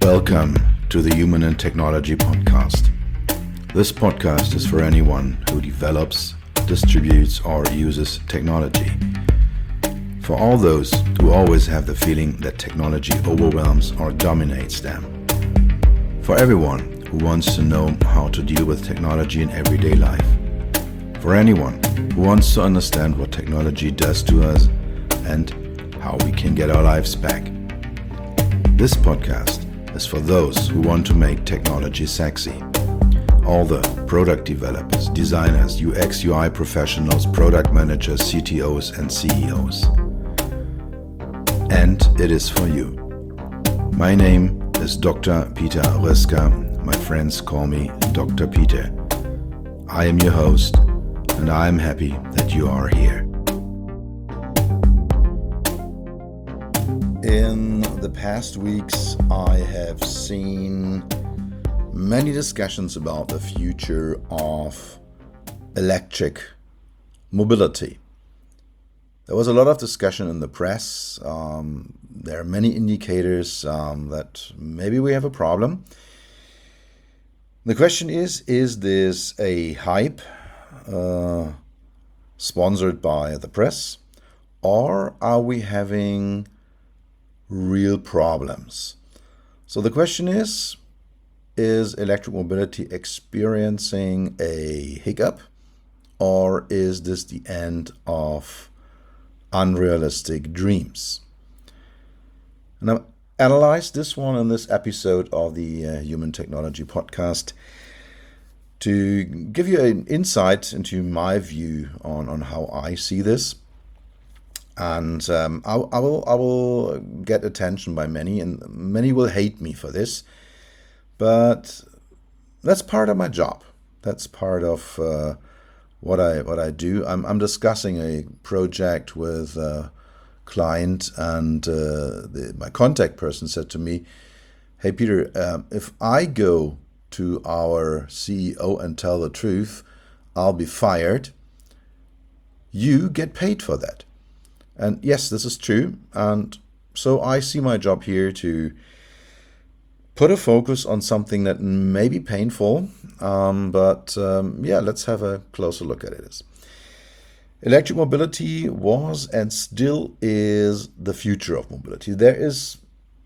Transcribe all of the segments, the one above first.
Welcome to the Human and Technology Podcast. This podcast is for anyone who develops, distributes, or uses technology. For all those who always have the feeling that technology overwhelms or dominates them. For everyone who wants to know how to deal with technology in everyday life. For anyone who wants to understand what technology does to us and how we can get our lives back. This podcast is for those who want to make technology sexy. All the product developers, designers, UX, UI professionals, product managers, CTOs, and CEOs. And it is for you. My name is Dr. Peter Röska. My friends call me Dr. Peter. I am your host, and I am happy that you are here. In the past weeks, I have seen many discussions about the future of electric mobility. There was a lot of discussion in the press. There are many indicators that maybe we have a problem. The question is this a hype sponsored by the press, or are we having real problems? So the question is electric mobility experiencing a hiccup, or is this the end of unrealistic dreams? And I've analyzed this one in this episode of the Human Technology Podcast to give you an insight into my view on how I see this. And I will get attention by many, and many will hate me for this. But that's part of my job. That's part of what I do. I'm discussing a project with a client, and my contact person said to me, "Hey Peter, if I go to our CEO and tell the truth, I'll be fired. You get paid for that." And yes, this is true. And so I see my job here to put a focus on something that may be painful, but let's have a closer look at it. Electric mobility was and still is the future of mobility. There is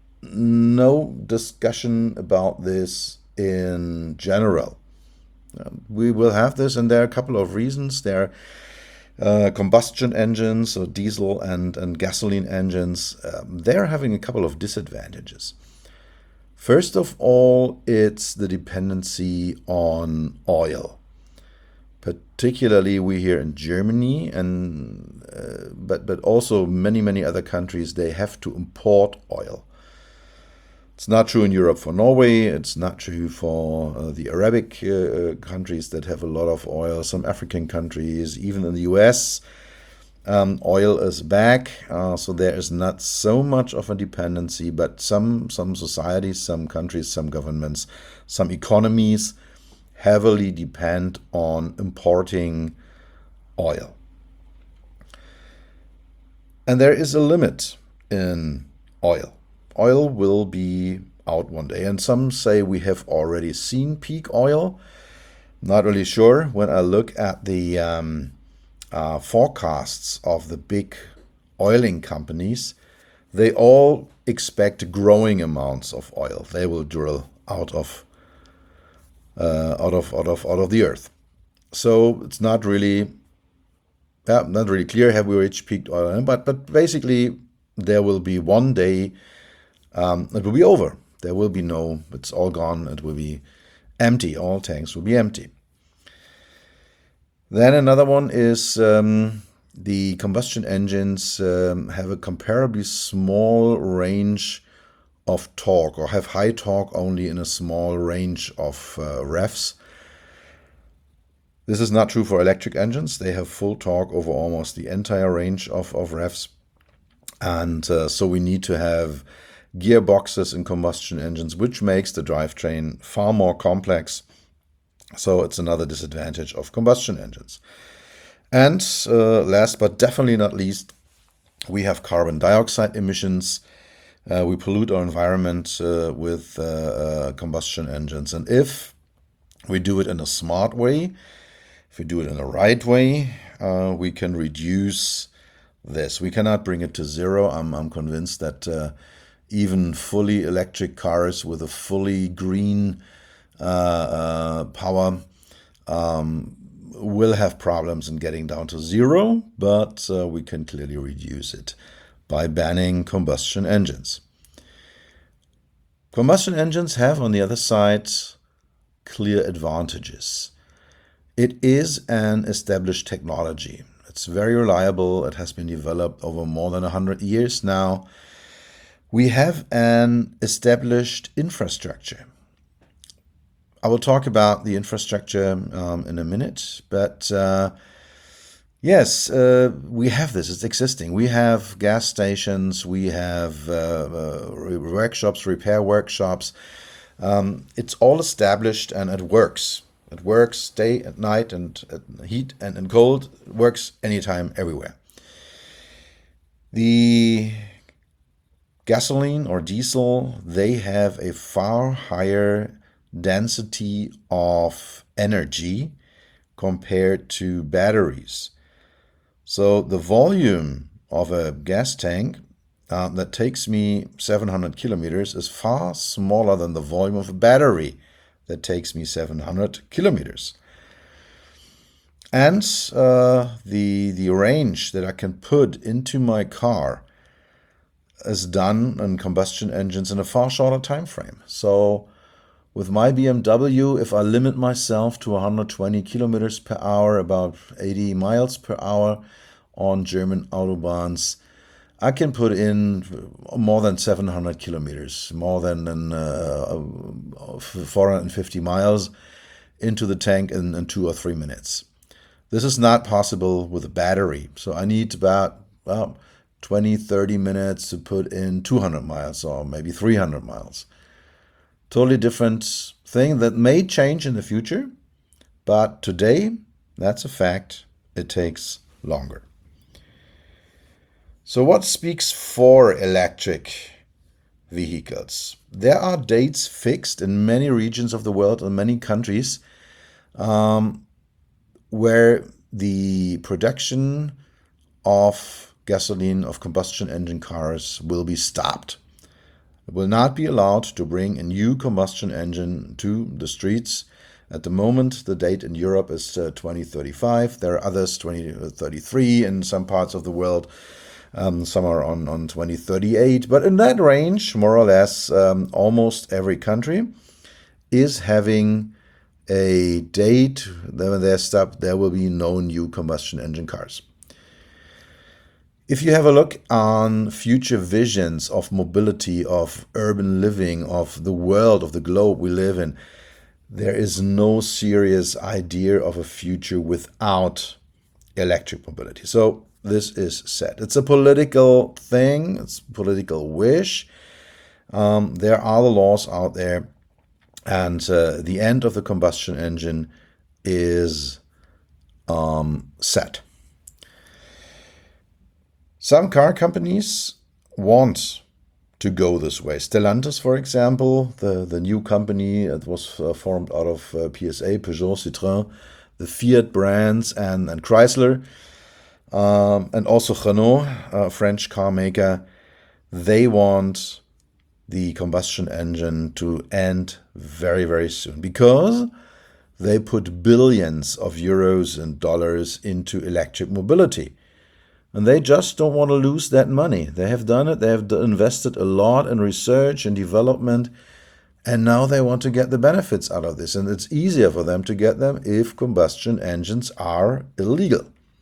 no discussion about this in general. We will have this, and there are a couple of reasons. There are combustion engines, so diesel and gasoline engines. They're having a couple of disadvantages. First of all, it's the dependency on oil. Particularly we here in Germany, and but also many other countries, they have to import oil. It's not true in Europe for Norway. It's not true for the Arabic countries that have a lot of oil. Some African countries, even in the US, oil is back. So there is not so much of a dependency, but some societies, some countries, some governments, some economies heavily depend on importing oil. And there is a limit in oil. Oil will be out one day, and some say we have already seen peak oil. Not really sure. When I look at the forecasts of the big oiling companies, they all expect growing amounts of oil. They will drill out of the earth. So it's not really clear have we reached peak oil, but basically there will be one day. It will be over. There will be it's all gone. It will be empty. All tanks will be empty. Then another one is the combustion engines have a comparably small range of torque, or have high torque only in a small range of revs. This is not true for electric engines. They have full torque over almost the entire range of revs. And so we need to have gearboxes in combustion engines, which makes the drivetrain far more complex. So it's another disadvantage of combustion engines. And last but definitely not least, we have carbon dioxide emissions. We pollute our environment with combustion engines. And if we do it in a smart way, if we do it in the right way, we can reduce this. We cannot bring it to zero. I'm convinced that even fully electric cars with a fully green power will have problems in getting down to zero, but we can clearly reduce it by banning combustion engines. Combustion engines have, on the other side, clear advantages. It is an established technology. It's very reliable. It has been developed over more than 100 years now. We have an established infrastructure. I will talk about the infrastructure in a minute, but yes, we have this. It's existing. We have gas stations. We have workshops, repair workshops. It's all established and it works. It works day and night and heat and in cold. It works anytime, everywhere. The gasoline or diesel, they have a far higher density of energy compared to batteries. So the volume of a gas tank that takes me 700 kilometers is far smaller than the volume of a battery that takes me 700 kilometers. And the range that I can put into my car is done in combustion engines in a far shorter time frame. So with my BMW, if I limit myself to 120 kilometers per hour, about 80 miles per hour on German autobahns, I can put in more than 700 kilometers, more than 450 miles into the tank in 2 or 3 minutes. This is not possible with a battery. So I need about 20, 30 minutes to put in 200 miles or maybe 300 miles. Totally different thing that may change in the future, but today, that's a fact, it takes longer. So what speaks for electric vehicles? There are dates fixed in many regions of the world and many countries where the production of gasoline, of combustion engine cars will be stopped. It will not be allowed to bring a new combustion engine to the streets. At the moment, the date in Europe is 2035. There are others, 2033 in some parts of the world. Some are on 2038. But in that range, more or less, almost every country is having a date that when they're stopped, there will be no new combustion engine cars. If you have a look on future visions of mobility, of urban living, of the world, of the globe we live in, there is no serious idea of a future without electric mobility. So this is set. It's a political thing. It's a political wish. There are the laws out there, and the end of the combustion engine is set. Some car companies want to go this way. Stellantis, for example, the new company that was formed out of PSA, Peugeot, Citroën, the Fiat brands, and Chrysler, and also Renault, a French car maker, they want the combustion engine to end very, very soon because they put billions of euros and dollars into electric mobility. And they just don't want to lose that money. They have done it. They have invested a lot in research and development. And now they want to get the benefits out of this. And it's easier for them to get them if combustion engines are illegal.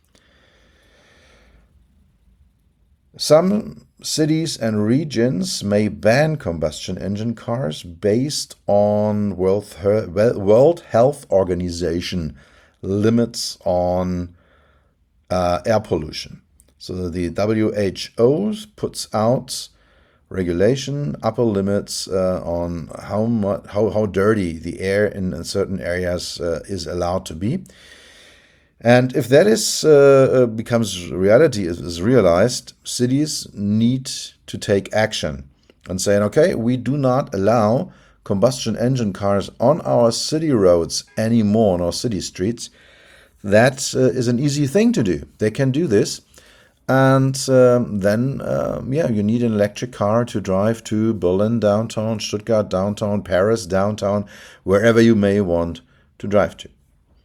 Some cities and regions may ban combustion engine cars based on World Health Organization limits on air pollution. So the WHO puts out regulation, upper limits on how dirty the air in certain areas is allowed to be. And if that is becomes reality, is realized, cities need to take action and saying, okay, we do not allow combustion engine cars on our city roads anymore, on our city streets, that is an easy thing to do. They can do this. And then, you need an electric car to drive to Berlin downtown, Stuttgart downtown, Paris downtown, wherever you may want to drive to.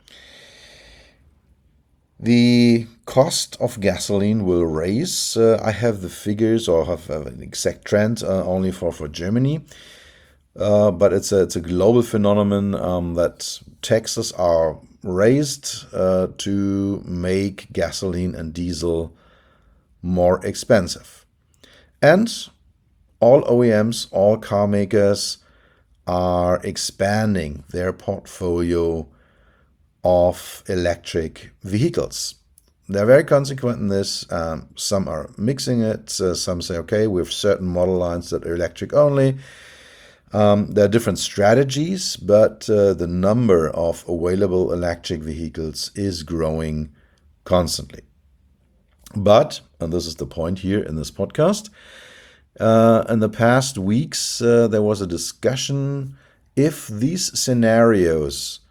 The cost of gasoline will raise. I have the figures, or have an exact trend only for Germany. But it's a global phenomenon that taxes are raised to make gasoline and diesel more expensive. And all OEMs, all car makers are expanding their portfolio of electric vehicles. They're very consequent in this. Some are mixing it. Some say, okay, we have certain model lines that are electric only. There are different strategies, but the number of available electric vehicles is growing constantly. But, and this is the point here in this podcast, in the past weeks there was a discussion if these scenarios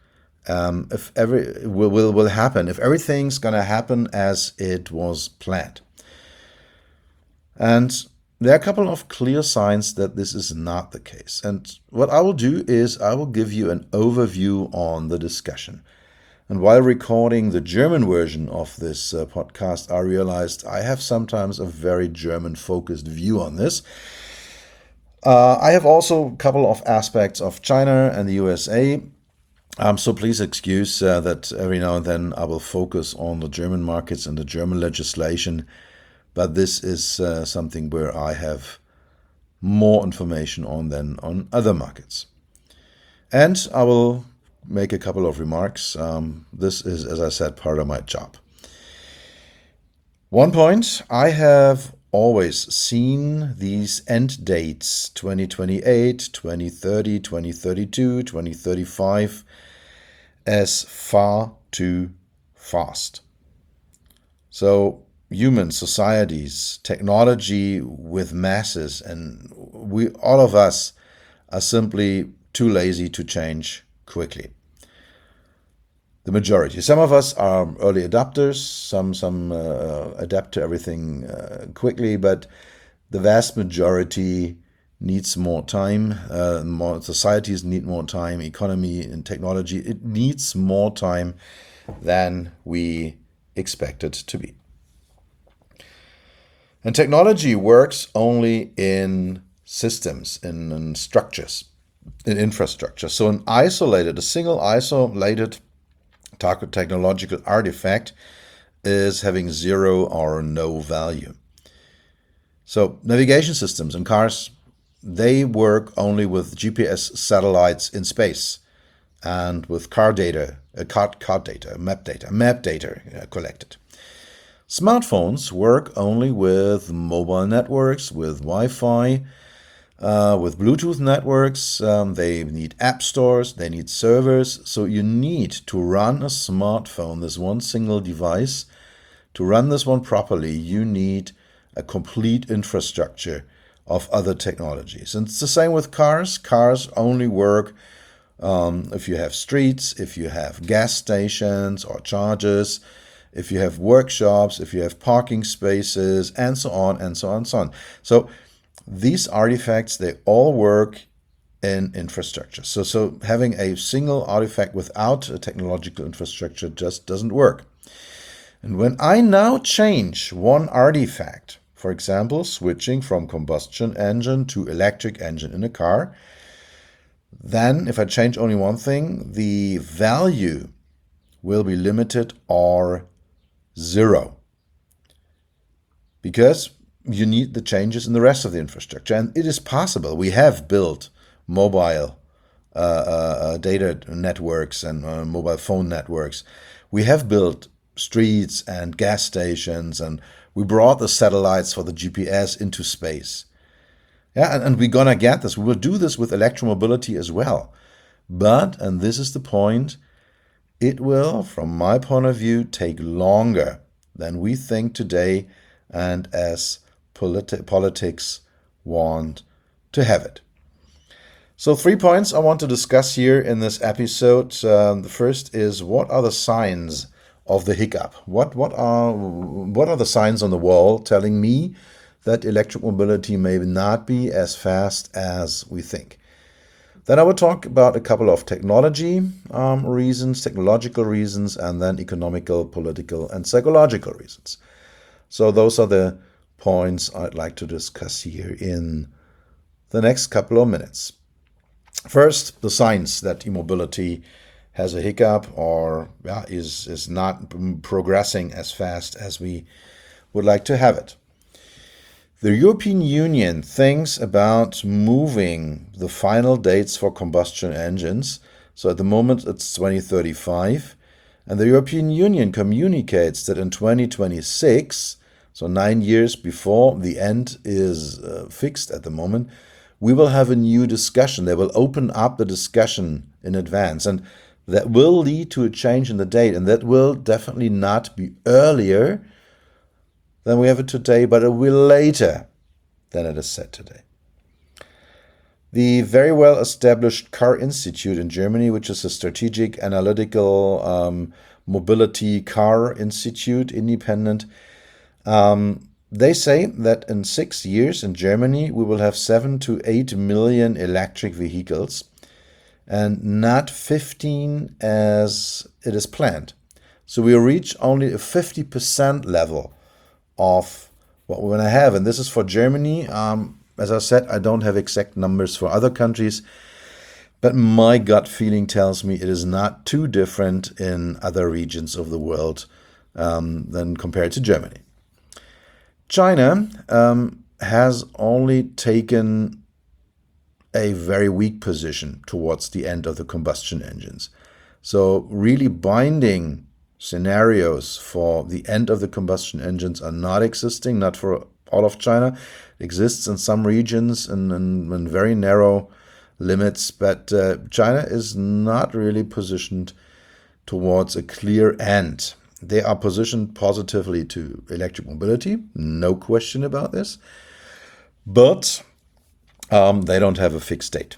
will happen, if everything's going to happen as it was planned. And there are a couple of clear signs that this is not the case. And what I will do is I will give you an overview on the discussion. And while recording the German version of this podcast, I realized I have sometimes a very German-focused view on this. I have also a couple of aspects of China and the USA. So please excuse that every now and then I will focus on the German markets and the German legislation. But this is something where I have more information on than on other markets. And I will make a couple of remarks. This is, as I said, part of my job. One point, I have always seen these end dates, 2028, 2030, 2032, 2035, as far too fast. So human societies, technology with masses, and all of us are simply too lazy to change quickly. The majority. Some of us are early adopters, some adapt to everything quickly, but the vast majority needs more time. More societies need more time. Economy and technology, it needs more time than we expect it to be. And technology works only in systems, in structures, in infrastructure. So a single isolated technological artifact is having zero or no value. So navigation systems in cars, they work only with GPS satellites in space and with car data, map data collected. Smartphones work only with mobile networks, with Wi-Fi, with Bluetooth networks. They need app stores, they need servers. So you need to run a smartphone, this one single device. To run this one properly, you need a complete infrastructure of other technologies. And it's the same with cars. Cars only work if you have streets, if you have gas stations or chargers, if you have workshops, if you have parking spaces, and so on, and so on, and so on. So these artifacts, they all work in infrastructure. So having a single artifact without a technological infrastructure just doesn't work. And when I now change one artifact, for example, switching from combustion engine to electric engine in a car, then if I change only one thing, the value will be limited or zero, because you need the changes in the rest of the infrastructure. And it is possible. We have built mobile data networks and mobile phone networks. We have built streets and gas stations, and we brought the satellites for the GPS into space. Yeah, and we're gonna get this. We will do this with electromobility as well. But, and this is the point, it will, from my point of view, take longer than we think today and as politics want to have it. So 3 points I want to discuss here in this episode. The first is, what are the signs of the hiccup? What are the signs on the wall telling me that electric mobility may not be as fast as we think? Then I will talk about a couple of technological reasons, and then economical, political, and psychological reasons. So those are the points I'd like to discuss here in the next couple of minutes. First, the signs that e-mobility has a hiccup or is not progressing as fast as we would like to have it. The European Union thinks about moving the final dates for combustion engines. So at the moment it's 2035, and the European Union communicates that in 2026, so 9 years before the end is fixed at the moment, we will have a new discussion. They will open up the discussion in advance, and that will lead to a change in the date, and that will definitely not be earlier than we have it today, but it will later than it is set today. The very well established Car Institute in Germany, which is a strategic analytical mobility car institute, independent, they say that in 6 years in Germany, we will have 7 to 8 million electric vehicles, and not 15 as it is planned. So we will reach only a 50% level of what we're going to have. And this is for Germany. As I said, I don't have exact numbers for other countries, but my gut feeling tells me it is not too different in other regions of the world than compared to Germany. China has only taken a very weak position towards the end of the combustion engines. So really binding scenarios for the end of the combustion engines are not existing, not for all of China. It exists in some regions in very narrow limits, but China is not really positioned towards a clear end. They are positioned positively to electric mobility, no question about this, but they don't have a fixed date.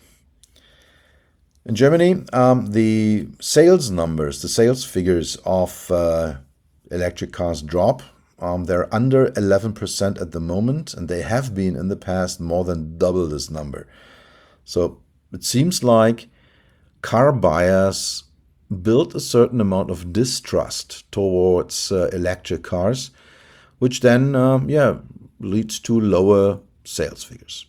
In Germany, the sales numbers, the sales figures of electric cars drop. They're under 11% at the moment, and they have been in the past more than double this number. So it seems like car buyers build a certain amount of distrust towards electric cars, which then leads to lower sales figures.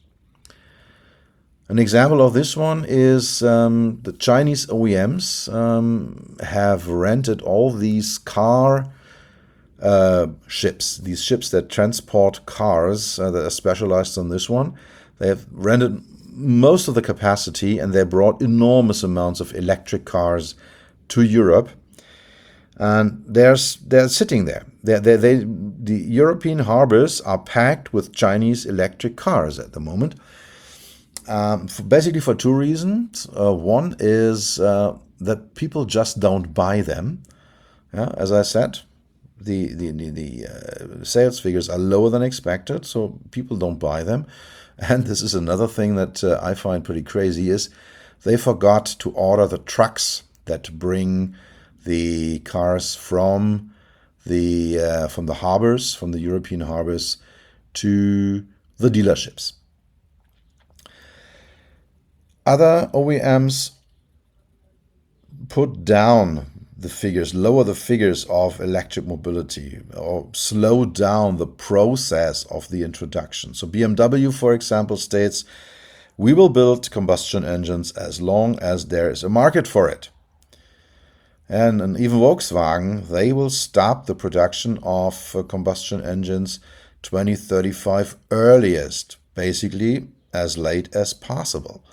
An example of this one is the Chinese OEMs have rented all these car ships, these ships that transport cars that are specialized on this one. They have rented most of the capacity, and they brought enormous amounts of electric cars to Europe, and they're sitting there. The European harbors are packed with Chinese electric cars at the moment, basically for two reasons. One is that people just don't buy them. As I said, the sales figures are lower than expected, so people don't buy them. And this is another thing that I find pretty crazy, is they forgot to order the trucks that bring the cars from the harbors, from the European harbors, to the dealerships. Other OEMs put down the figures, lower the figures of electric mobility, or slow down the process of the introduction. So BMW, for example, states, we will build combustion engines as long as there is a market for it. And even Volkswagen, they will stop the production of combustion engines 2035 earliest, basically as late as possible.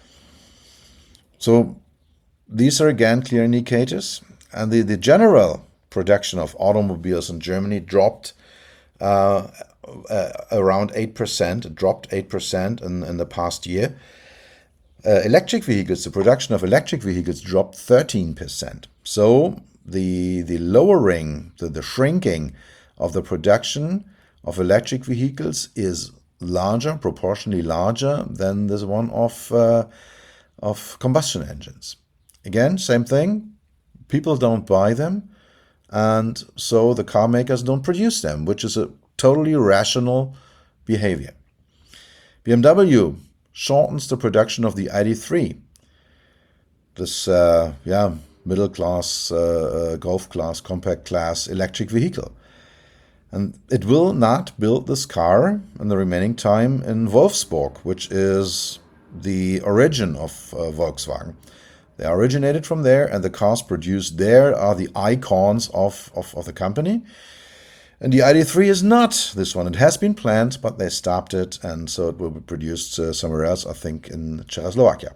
So these are again clear indicators. And the general production of automobiles in Germany dropped around 8%. It dropped 8% in the past year. Electric vehicles, the production of electric vehicles dropped 13%. So the lowering, the shrinking of the production of electric vehicles is larger, proportionally larger than this one of combustion engines. Again, same thing. People don't buy them, and so the car makers don't produce them, which is a totally rational behavior. BMW shortens the production of the ID.3, this middle class, golf class, compact class electric vehicle. And it will not build this car in the remaining time in Wolfsburg, which is the origin of Volkswagen. They originated from there, and the cars produced there are the icons of the company. And the ID.3 is not this one. It has been planned, but they stopped it, and so it will be produced somewhere else, I think in Czechoslovakia.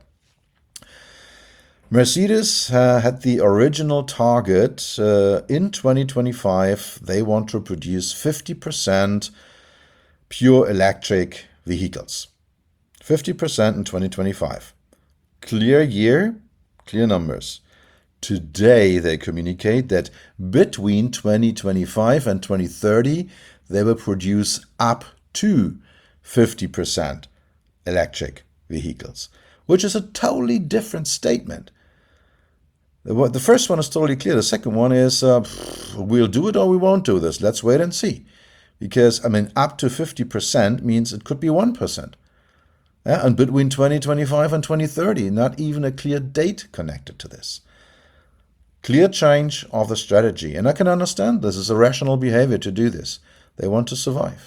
Mercedes had the original target in 2025. They want to produce 50% pure electric vehicles. 50% in 2025. Clear year, clear numbers. Today they communicate that between 2025 and 2030 they will produce up to 50% electric vehicles, which is a totally different statement. The first one is totally clear. The second one is we'll do it or we won't do this. Let's wait and see. Because, I mean, up to 50% means it could be 1%. Yeah? And between 2025 and 2030, not even a clear date connected to this. Clear change of the strategy. And I can understand this is a rational behavior to do this. They want to survive.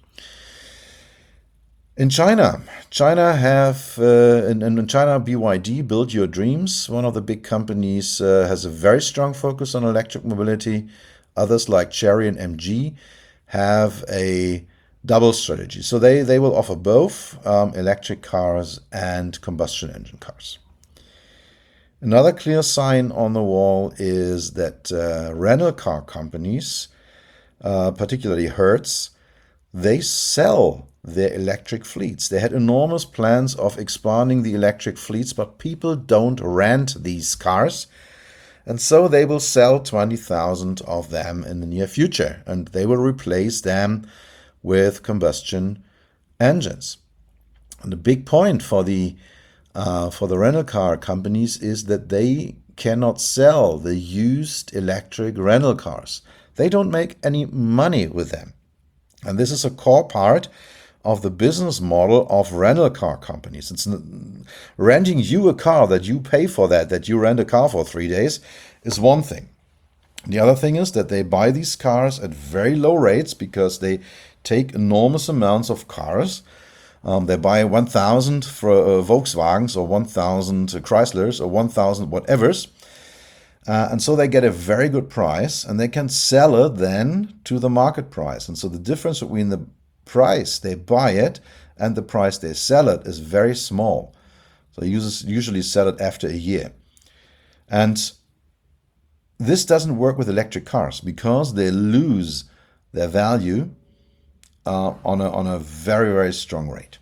In China have in China, BYD, Build Your Dreams, one of the big companies, has a very strong focus on electric mobility. Others like Chery and MG have a double strategy. So they will offer both electric cars and combustion engine cars. Another clear sign on the wall is that rental car companies, particularly Hertz, they sell their electric fleets. They had enormous plans of expanding the electric fleets, but people don't rent these cars. And so they will sell 20,000 of them in the near future, and they will replace them with combustion engines. And the big point for the rental car companies is that they cannot sell the used electric rental cars. They don't make any money with them. And this is a core part of the business model of rental car companies. It's renting you a car, that you pay for that you rent a car for 3 days, is one thing. The other thing is that they buy these cars at very low rates because they take enormous amounts of cars. They buy 1,000 for Volkswagens or 1,000 Chryslers or 1,000 whatevers. And so they get a very good price, and they can sell it then to the market price. And so the difference between the price they buy it and the price they sell it is very small. So users usually sell it after a year. And this doesn't work with electric cars because they lose their value on a very, very strong rate.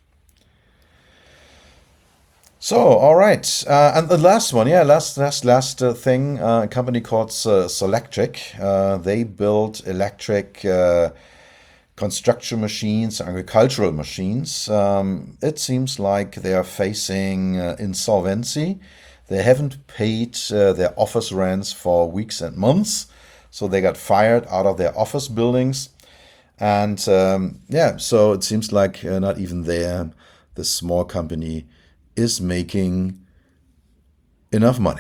So, all right. And the last one, last thing, a company called Solectric. They build electric construction machines, agricultural machines. It seems like they are facing insolvency. They haven't paid their office rents for weeks and months, so they got fired out of their office buildings. And so it seems like not even there, the small company is making enough money.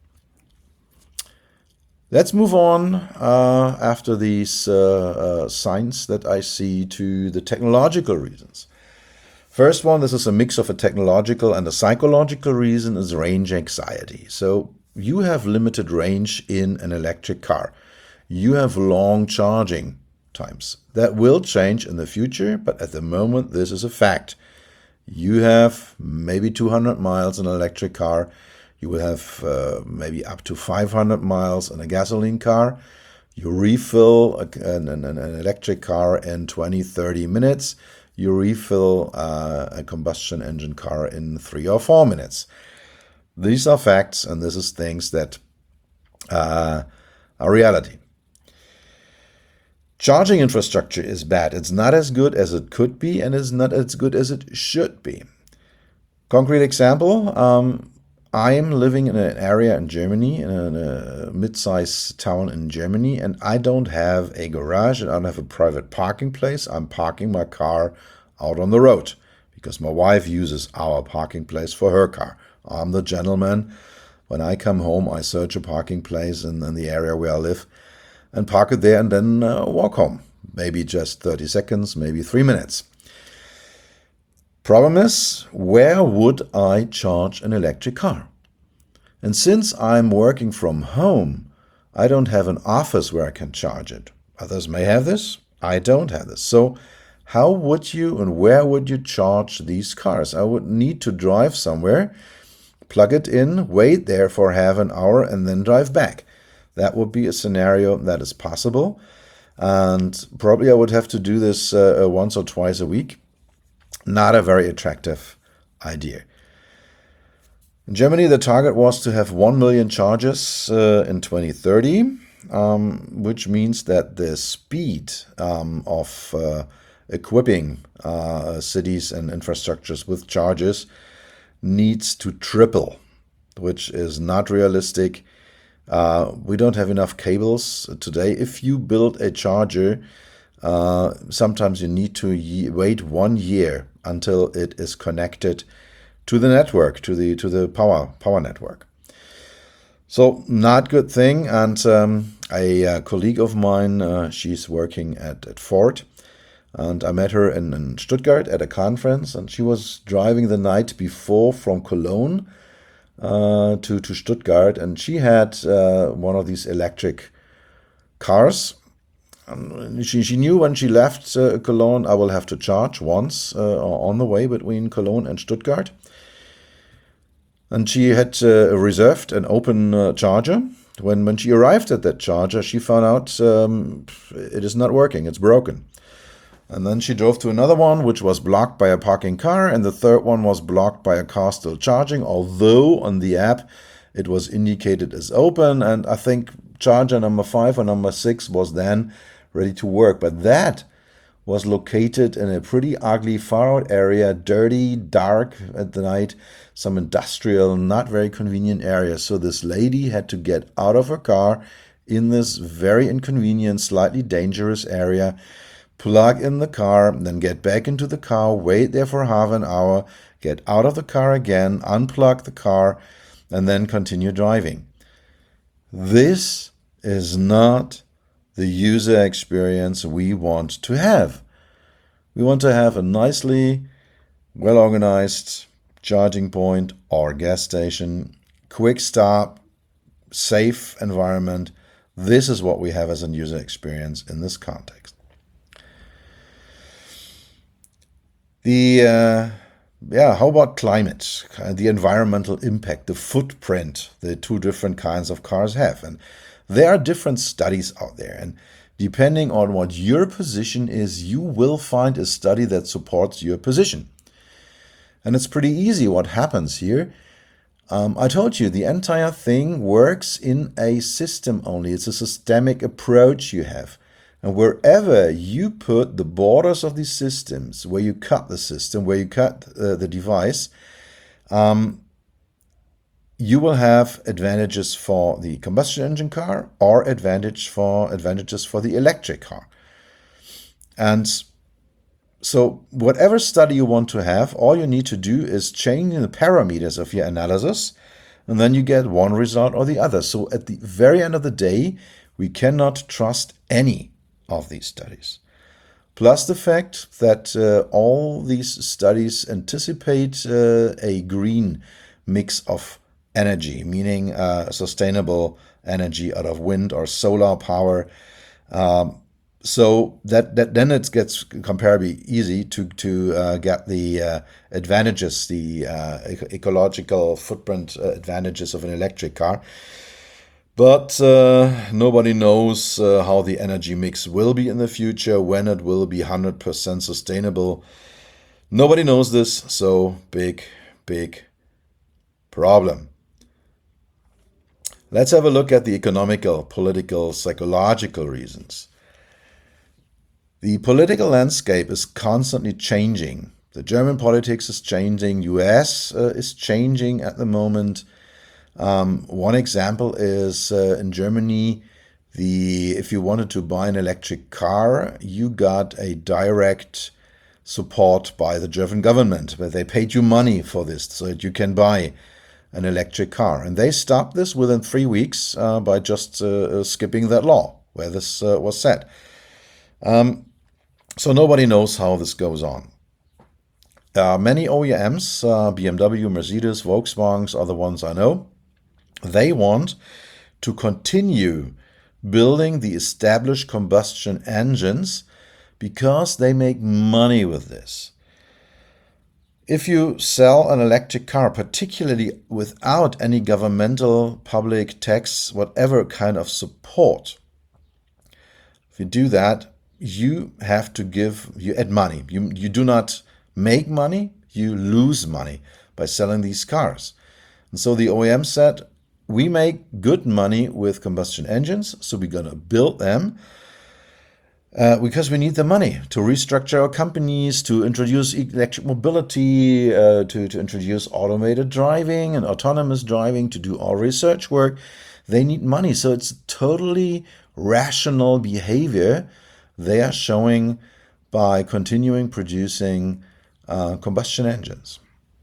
Let's move on after these signs that I see to the technological reasons. First one, this is a mix of a technological and a psychological reason, is range anxiety. So you have limited range in an electric car. You have long charging times. That will change in the future, but at the moment this is a fact. You have maybe 200 miles in an electric car. You will have maybe up to 500 miles in a gasoline car. You refill an electric car in 20-30 minutes. You refill a combustion engine car in 3 or 4 minutes. These are facts, and this is things that are reality. Charging infrastructure is bad. It's not as good as it could be, and it's not as good as it should be. Concrete example, I am living in an area in Germany, in a mid-sized town in Germany, and I don't have a garage and I don't have a private parking place. I'm parking my car out on the road because my wife uses our parking place for her car. I'm the gentleman. When I come home, I search a parking place in the area where I live and park it there and then walk home. Maybe just 30 seconds, maybe 3 minutes. Problem is, where would I charge an electric car? And since I'm working from home, I don't have an office where I can charge it. Others may have this. I don't have this. So how would you and where would you charge these cars? I would need to drive somewhere, plug it in, wait there for half an hour, and then drive back. That would be a scenario that is possible. And probably I would have to do this once or twice a week. Not a very attractive idea. In Germany, the target was to have 1 million chargers in 2030, which means that the speed of equipping cities and infrastructures with chargers needs to triple, which is not realistic. We don't have enough cables today. If you build a charger, sometimes you need to wait 1 year until it is connected to the network, to the power network. So not good thing. And a colleague of mine, she's working at Ford, and I met her in Stuttgart at a conference, and she was driving the night before from Cologne to Stuttgart, and she had one of these electric cars. She knew when she left Cologne, I will have to charge once on the way between Cologne and Stuttgart. And she had reserved an open charger. When she arrived at that charger, she found out it is not working, it's broken. And then she drove to another one, which was blocked by a parking car, and the third one was blocked by a car still charging, although on the app it was indicated as open, and I think charger number 5 or number 6 was then ready to work. But that was located in a pretty ugly, far-out area, dirty, dark at the night, some industrial, not very convenient area. So this lady had to get out of her car in this very inconvenient, slightly dangerous area, plug in the car, then get back into the car, wait there for half an hour, get out of the car again, unplug the car, and then continue driving. This is not the user experience we want to have. We want to have a nicely well-organized charging point or gas station, quick stop, safe environment. This is what we have as a user experience in this context. How about climate, the environmental impact, the footprint the two different kinds of cars have? And there are different studies out there. And depending on what your position is, you will find a study that supports your position. And it's pretty easy what happens here. I told you the entire thing works in a system only. It's a systemic approach you have. And wherever you put the borders of these systems, where you cut the system, where you cut the device, you will have advantages for the combustion engine car or advantages for the electric car. And so whatever study you want to have, all you need to do is change the parameters of your analysis, and then you get one result or the other. So at the very end of the day, we cannot trust any of these studies. Plus the fact that all these studies anticipate a green mix of energy, meaning sustainable energy out of wind or solar power. So that then it gets comparably easy to get the advantages, the ecological footprint advantages of an electric car. But nobody knows how the energy mix will be in the future, when it will be 100% sustainable. Nobody knows this, so big problem. Let's have a look at the economical, political, psychological reasons. The political landscape is constantly changing. The German politics is changing, US is changing at the moment. One example is in Germany, if you wanted to buy an electric car, you got a direct support by the German government, where they paid you money for this so that you can buy an electric car. And they stopped this within 3 weeks by just skipping that law where this was set. So nobody knows how this goes on. Many OEMs, BMW, Mercedes, Volkswagen are the ones I know, they want to continue building the established combustion engines because they make money with this. If you sell an electric car, particularly without any governmental, public, tax, whatever kind of support, if you do that, you have to you add money. You do not make money, you lose money by selling these cars. And so the OEM said, we make good money with combustion engines, so we're going to build them because we need the money to restructure our companies, to introduce electric mobility, to introduce automated driving and autonomous driving, to do all research work. They need money. So it's totally rational behavior they are showing by continuing producing combustion engines.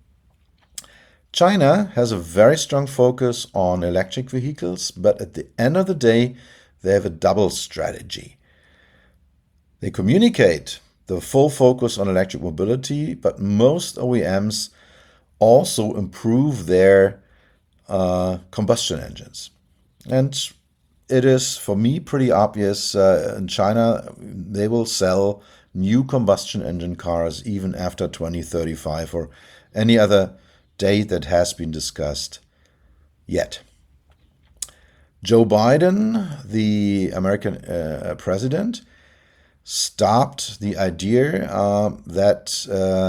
China has a very strong focus on electric vehicles, but at the end of the day, they have a double strategy. They communicate the full focus on electric mobility, but most OEMs also improve their combustion engines. And it is, for me, pretty obvious in China, they will sell new combustion engine cars even after 2035 or any other date that has been discussed yet. Joe Biden, the American president, stopped the idea that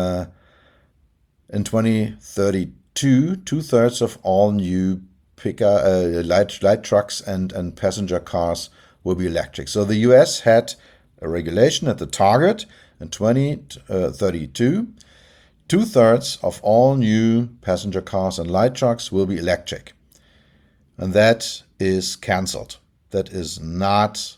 in 2032, 2/3 of all new light trucks and passenger cars will be electric. So the US had a regulation at the target in 2032. 2/3 of all new passenger cars and light trucks will be electric. And that is cancelled. That is not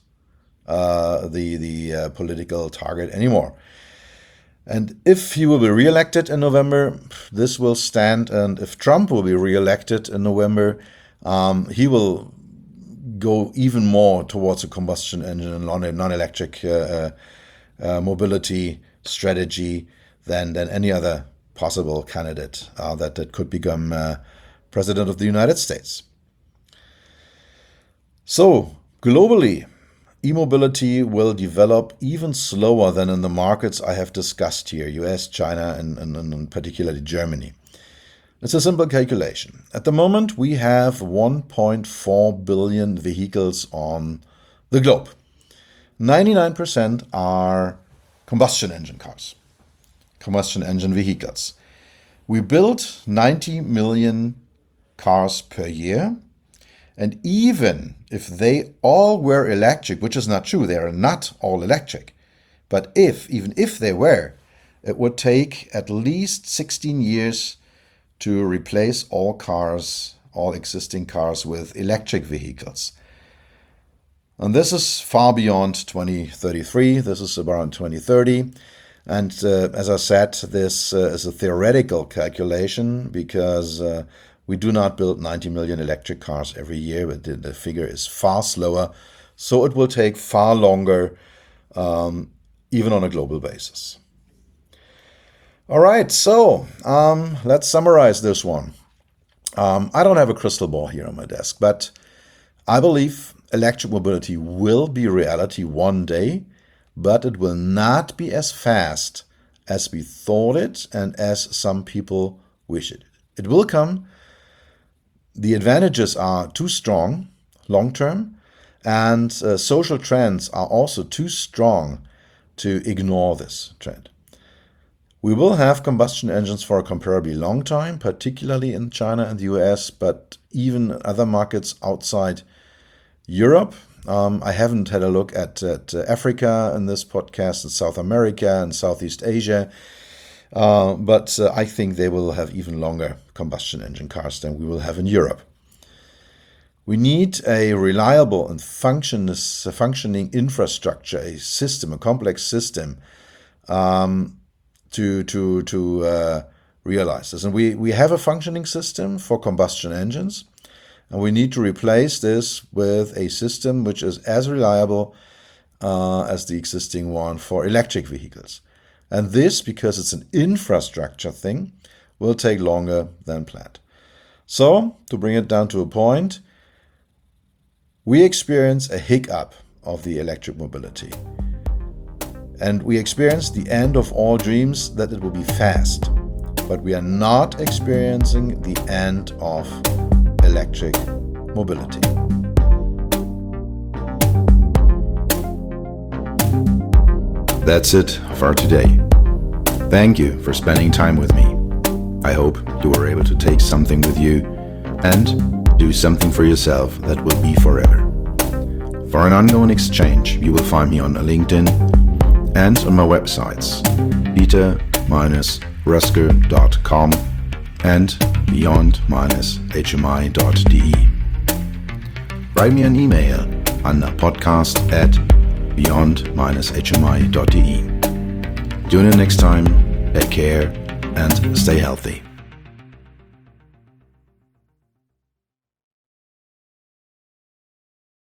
the political target anymore. And if he will be re-elected in November, this will stand. And if Trump will be re-elected in November, he will go even more towards a combustion engine and non-electric mobility strategy than any other possible candidate that could become president of the United States. So globally, e-mobility will develop even slower than in the markets I have discussed here, US, China, and particularly Germany. It's a simple calculation. At the moment, we have 1.4 billion vehicles on the globe. 99% are combustion engine cars, combustion engine vehicles. We build 90 million cars per year. And even if they all were electric, which is not true, they are not all electric, but even if they were, it would take at least 16 years to replace all existing cars with electric vehicles. And this is far beyond 2033, this is around 2030. And as I said, this is a theoretical calculation because we do not build 90 million electric cars every year, but the figure is far slower. So it will take far longer, even on a global basis. All right, so let's summarize this one. I don't have a crystal ball here on my desk, but I believe electric mobility will be reality one day, but it will not be as fast as we thought it and as some people wish it. It will come. The advantages are too strong long-term, and social trends are also too strong to ignore this trend. We will have combustion engines for a comparably long time, particularly in China and the US, but even other markets outside Europe I haven't had a look at Africa in this podcast, and South America and Southeast Asia. But I think they will have even longer combustion engine cars than we will have in Europe. We need a reliable and functioning infrastructure, a system, a complex system, to realize this. And we have a functioning system for combustion engines, and we need to replace this with a system which is as reliable as the existing one for electric vehicles. And this, because it's an infrastructure thing, will take longer than planned. So, to bring it down to a point, we experience a hiccup of the electric mobility. And we experience the end of all dreams that it will be fast. But we are not experiencing the end of electric mobility. That's it for today. Thank you for spending time with me. I hope you were able to take something with you and do something for yourself that will be forever. For an ongoing exchange, you will find me on LinkedIn and on my websites, peter-rusker.com and beyond-hmi.de. Write me an email on podcast@beyond-hmi.de. Tune in next time, take care, and stay healthy.